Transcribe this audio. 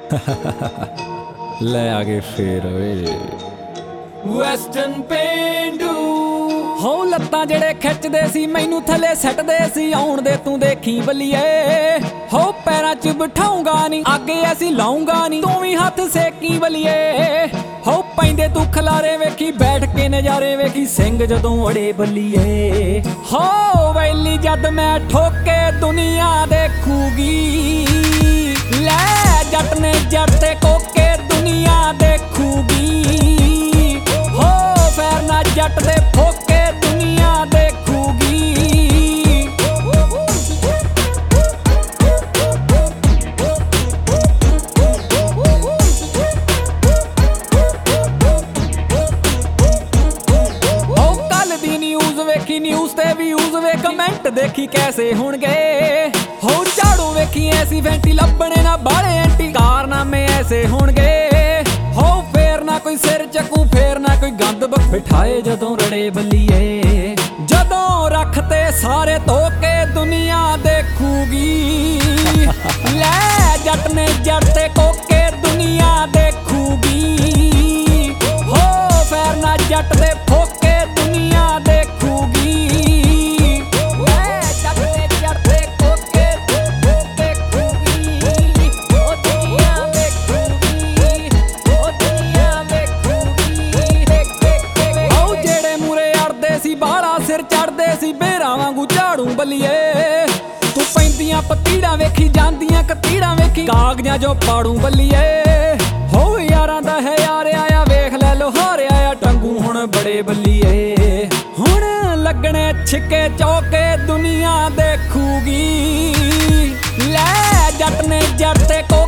ਲੈ ਆ ਗਏ ਫੇਰ ਓਏ ਵੈਸਟਰਨ ਪੇਂਡੂ ਹੋ ਲੱਤਾਂ ਜਿਹੜੇ ਖਿੱਚਦੇ ਸੀ ਮੈਨੂੰ ਥੱਲੇ ਸੱਟਦੇ ਸੀ ਆਉਣ ਦੇ ਤੂੰ ਦੇਖੀ ਬੱਲੀਏ ਹੋ ਪੈਰਾਂ 'ਚ ਬਿਠਾਉਂਗਾ ਨਹੀਂ ਅੱਗੇ ਅਸੀਂ ਲਾਉਂਗਾ ਨਹੀਂ ਤੂੰ ਵੀ ਹੱਥ ਸੇਕੀ ਬੱਲੀਏ ਹੋ ਪੈਂਦੇ ਤੂੰ ਖਲਾਰੇ ਵੇਖੀ ਬੈਠ ਕੇ ਨਜ਼ਾਰੇ ਵੇਖੀ ਸਿੰਘ ਜਦੋਂ ਅੜੇ ਬੱਲੀਏ ਹੋ ਵੈਲੀ ਜਦ ਮੈਂ ਠੋਕੇ ਦੁਨੀਆ ਦੇਖੂਗੀ ਲੈ ਜੱਟ ਨੇ ਜੱਟ ਤੇ ਕੋਕੇ ਦੁਨੀਆ ਦੇਖੂਗੀ ਹੋ ਫੇਰ ਨਾ ਜੱਟ ਦੇ ਫੋਕੇ ਦੁਨੀਆ ਦੇਖੂਗੀ ਹੋ ਕੱਲ ਦੀ ਨਿਊਜ਼ ਵੇਖੀ ਨਿਊਜ਼ ਤੇ ਵਿਊਜ਼ ਵੇ ਕਮੈਂਟ ਦੇਖੀ ਕੈਸੇ ਹੋਣਗੇ ਹੋ ਝਾੜੂ ਵੇਖੀ ਐਸੀ ਫੈਂਟੀ ਲੱਭਣੇ ਨਾ ਬਾਲੇ ਐਂਟੀ ਕਾਰਨਾਮੇ ਐਸੇ ਹੋਣਗੇ ਹੋ ਫੇਰ ਨਾ ਕੋਈ ਸਿਰ ਚੱਕੂ ਫੇਰ ਨਾ ਕੋਈ ਗੰਦ ਬਿਠਾਏ ਜਦੋਂ ਰੜੇ ਬੱਲੀਏ ਜਦੋਂ ਰੱਖਤੇ ਸਾਰੇ ਧੋਕੇ ਦੁਨੀਆ ਦੇਖੂਗੀ ਲੈ ਜੱਟ ਨੇ ਜੱਟ ਤੇ ਕੋਕੇ ਦੁਨੀਆ ਦੇਖੂਗੀ ਹੋ ਫੇਰ ਨਾ ਜੱਟ ਦੇ ਫੋਕੇ ਦੁਨੀਆ ਦੇਖੂਗੀ ਲੈ ਜੱਟ ਨੇ ਜੱਟ ਤੇ ਕੋਕੇ ਦੇਖੂਗੀ ਉਹ ਦੁਨੀਆ ਦੇਖੂਗੀ ਉਹ ਦੁਨੀਆ ਦੇਖੂਗੀ ਆਓ ਜਿਹੜੇ ਮੂਰੇ ਅੜਦੇ ਸੀ ਬਾਹਲਾ ਸਿਰ ਚੜਦੇ ਸੀ ਬੇਰਾਂ ਵਾਂਗੂ ਝਾੜੂ ਬੱਲੀਏ ਤੂੰ ਪੈਂਦੀਆਂ ਪਤੀੜਾਂ ਵੇਖੀ ਜਾਂਦੀਆਂ ਕਤੀੜਾਂ ਵੇਖੀ ਕਾਗਜ਼ਾਂ ਜੋ ਪਾੜੂ ਬੱਲੀਏ ਹੋ ਯਾਰਾਂ ਦਾ ਹੈ ਯਾਰ ਆਇਆ ਵੇਖ ਲੈ ਲੋਹਾਰ ਆਇਆ ਟੰਗੂ ਹੁਣ ਬੜੇ ਬੱਲੀਏ ਹੁਣ ਲੱਗਣੇ ਛਿੱਕੇ ਚੌਕੇ ਦੁਨੀਆ ਦੇਖੂਗੀ ਲੈ ਜੱਟ ਨੇ ਜੱਟ ਤੇ ਕੋ